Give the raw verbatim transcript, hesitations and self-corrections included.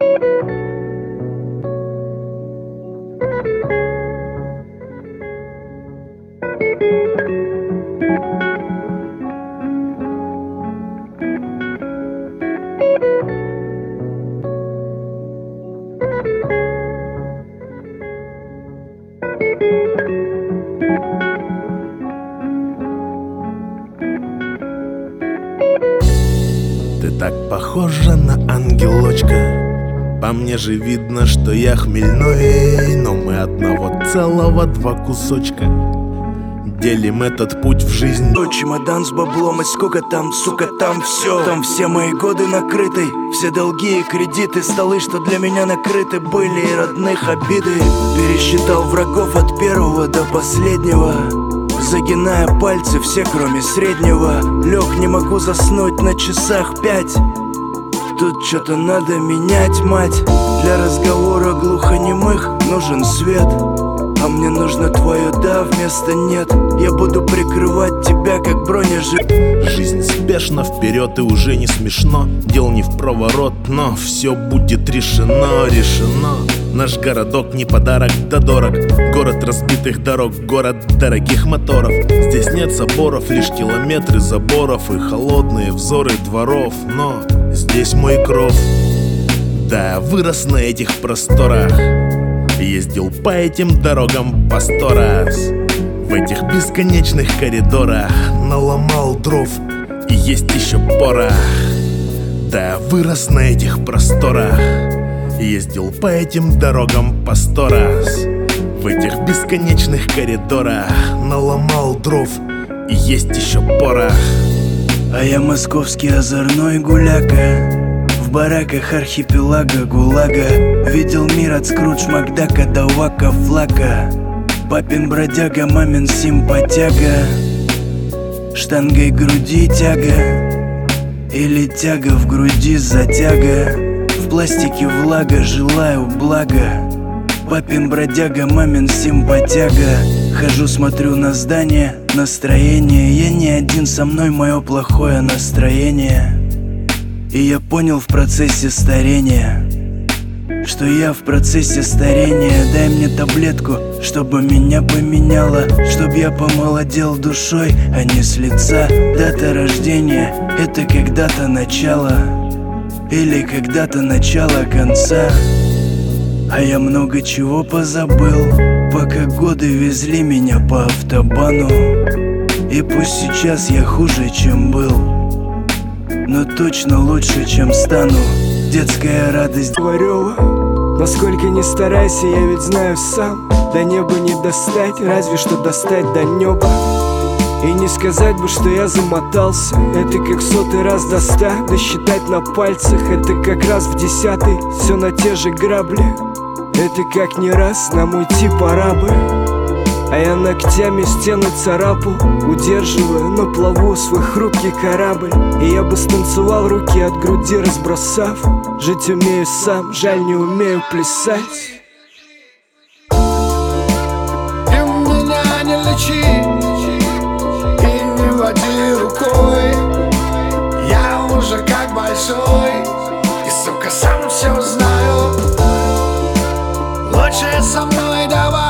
Ты так похожа на ангелочка. По мне же видно, что я хмельной, но мы одного целого два кусочка. Делим этот путь в жизнь. Чемодан с баблом, и сколько там, сука, там все. Там все мои годы накрыты, все долги и кредиты, столы, что для меня накрыты, были и родных обиды. Пересчитал врагов от первого до последнего, загиная пальцы все, кроме среднего. Лег, не могу заснуть, на часах пять. Тут что-то надо менять, мать. Для разговора глухонемых нужен свет, а мне нужно твое да вместо нет. Я буду прикрывать тебя, как бронежилет. Жизнь спешно вперед, и уже не смешно. Дел не в проворот, но все будет решено, решено. Наш городок не подарок, да дорог. Город разбитых дорог, город дорогих моторов. Здесь нет соборов, лишь километры заборов и холодные взоры дворов. Но здесь мой кров. Да, вырос на этих просторах, ездил по этим дорогам по сто раз. В этих бесконечных коридорах наломал дров, и есть еще порох. Да, вырос на этих просторах, ездил по этим дорогам по сто раз. В этих бесконечных коридорах наломал дров, и есть еще порох. А я московский озорной гуляка, в бараках архипелага ГУЛАГа. Видел мир от Скрудж Макдака до Вака Флака. Папин бродяга, мамин симпатяга, штангой груди тяга, или тяга в груди затяга. В пластике влага, желаю блага. Папин бродяга, мамин симпатяга. Хожу, смотрю на здание, настроение. Я не один, со мной мое плохое настроение. И я понял в процессе старения, что я в процессе старения. Дай мне таблетку, чтобы меня поменяло, чтоб я помолодел душой, а не с лица. Дата рождения — это когда-то начало, или когда-то начало конца. А я много чего позабыл, пока годы везли меня по автобану. И пусть сейчас я хуже, чем был, но точно лучше, чем стану. Детская радость Варева, насколько не старайся, я ведь знаю сам. До неба не достать, разве что достать до неба. И не сказать бы, что я замотался. Это как сотый раз до ста, досчитать на пальцах. Это как раз в десятый, все на те же грабли. Это как не раз, нам уйти пора бы. А я ногтями стены царапал, удерживая на плаву свой хрупкий корабль. И я бы станцевал, руки от груди разбросав. Жить умею сам, жаль, не умею плясать. И меня не лечи, и не води рукой. Я уже как большой, и, сука, сам все знаю. Лучше со мной давай.